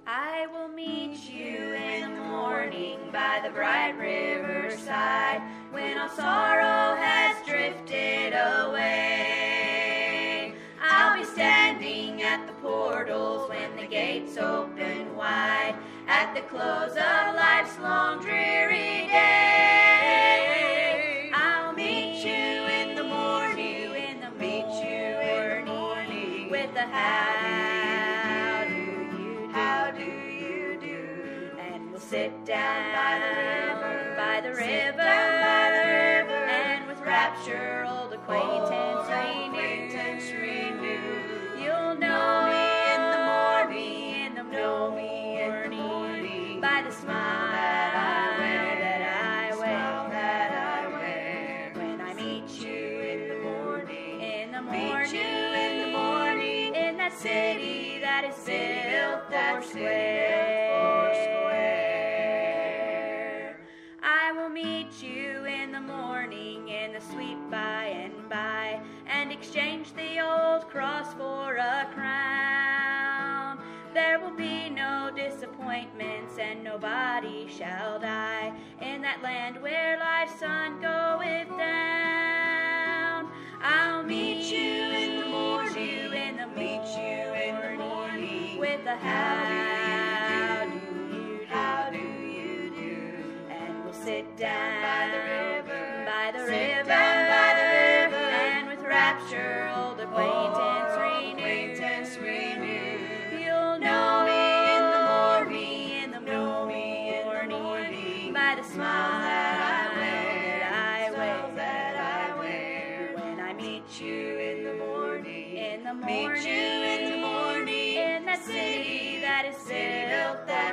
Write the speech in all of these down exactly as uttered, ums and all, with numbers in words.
I will meet you in the morning by the bright riverside, when all sorrow has drifted away. I'll be standing at the portals when the gates open wide, at the close of life's long dreary day. I'll meet you in the morning, in the meet you in the morning, with the how do you do, how do you do, and we'll sit down by the river, by the river, by the river, and with rapture old acquaintance renew. You'll know me in the morning, in the know me in the morning, by the smile that I wear, that I wear, that I wear. When I meet you in the morning, in the morning, meet you in the morning, in that city that is built four square. I will meet you in the morning, in the sweet by and by, and exchange the old cross for a crown. There will be no disappointments, and nobody shall die, in that land where life's sun goeth down. I'll meet you in the morning, in the meet you in the morning, with the how do you do, how do you do, and we'll sit down by the river, by the river, down by the river, and with rapture old acquaintance renew. You'll know me in the morning, in the know me in the morning, by the smile that I wear, that I wear, that I wear. When I meet you in the morning, in the morning, meet you in the morning, in that city that is built four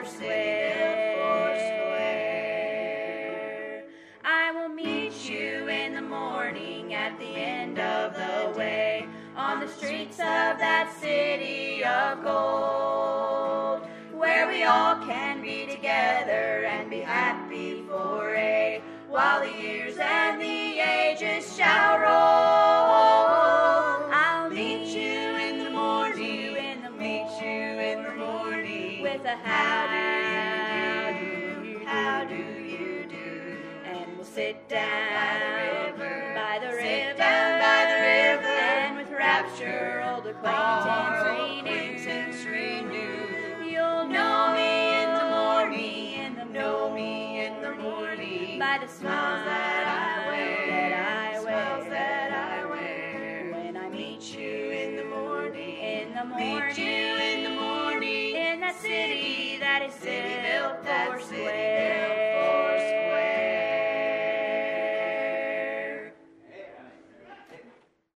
square. I will meet you in the morning at the end of the way, on the streets of that city of gold, where we all can be together and be happy for a while the years and the ages shall roll. I'll meet you in the morning, in the meet you in the morning, with a how do you do, how do you do, and we'll sit down by the river, by the river, down by the river, and with rapture old acquaintance renew. You'll know me in the morning, in the know me in the morning, by the smiles that I wear, that I wear, that I wear. When I meet you in the morning, in the morning, meet you in the morning, in that city that is built four square.